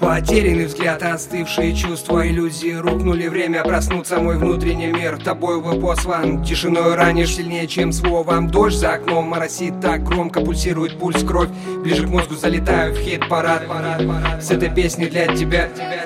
Потерянный взгляд, остывшие чувства, иллюзии рухнули. Время проснуться, мой внутренний мир тобой послан. Тишиной ранишь сильнее, чем словом. Дождь за окном моросит так громко, пульсирует пульс, кровь. Ближе к мозгу залетаю в хит-парад. С этой песней для тебя.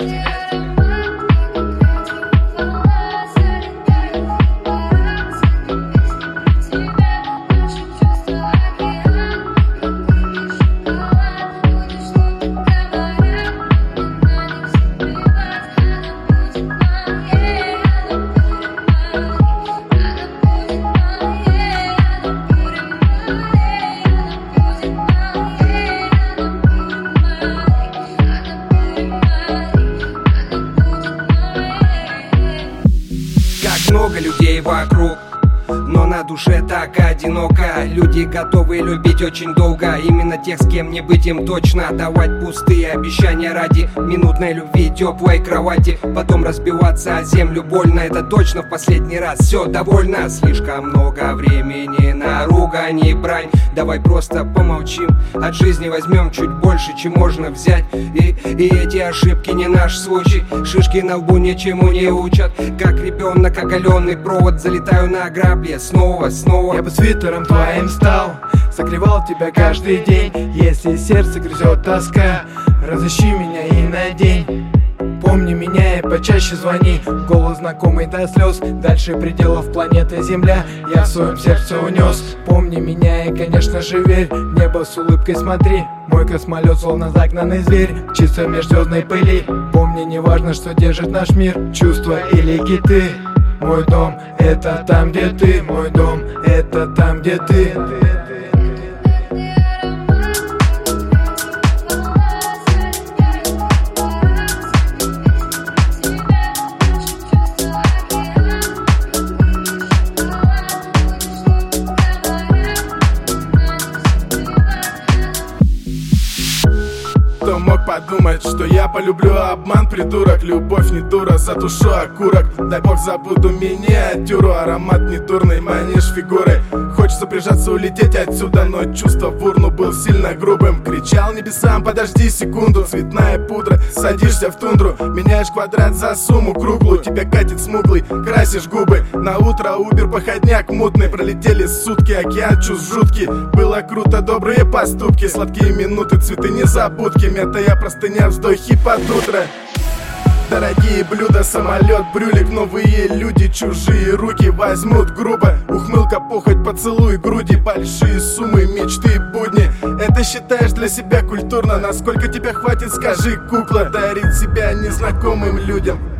Много людей вокруг, но на душе так одиноко. Люди готовы любить очень долго, именно тех, с кем не быть им точно. Давать пустые обещания ради минутной любви, теплой кровати, потом разбиваться о землю больно. Это точно в последний раз, все довольно. Слишком много времени на ругань и брань. Давай просто помолчим, от жизни возьмем чуть больше, чем можно взять. И эти ошибки не наш случай. Шишки на лбу ничему не учат. Как ребенок оголенный провод, залетаю на грабли снова. Я бы свитером твоим стал, согревал тебя каждый день. Если сердце грызет тоска, разыщи меня и надень. Помни меня и почаще звони. Голос знакомый до слез, дальше пределов планеты Земля я в своем сердце унес. Помни меня и, конечно же, верь, в небо с улыбкой смотри. Мой космолет словно загнанный зверь, чисто межзвездной пыли. Помни, не важно, что держит наш мир, чувства или киты. Мой дом — это там, где ты. Мой дом — это там, где ты. Кто мог подумать, что я полюблю обман, придурок. Любовь не дура, затушу окурок. Дай бог забуду миниатюру. Аромат недурный, манишь фигурой. Хочется прижаться, улететь отсюда, но чувство в урну был сильно грубым. Кричал небесам, подожди секунду. Цветная пудра, садишься в тундру. Меняешь квадрат за сумму круглую. Тебя катит смуглый, красишь губы. На утро убер, походняк мутный. Пролетели сутки, океан чувств жуткий. Было круто, добрые поступки. Сладкие минуты, цветы незабудки. Мятая простыня, вздохи под утро. Дорогие блюда, самолет, брюлик. Новые люди, чужие руки возьмут грубо. Ухмылка, похоть, поцелуй груди. Большие суммы, мечты, будни. Это считаешь для себя культурно? Насколько тебя хватит, скажи, кукла. Дарить себя незнакомым людям.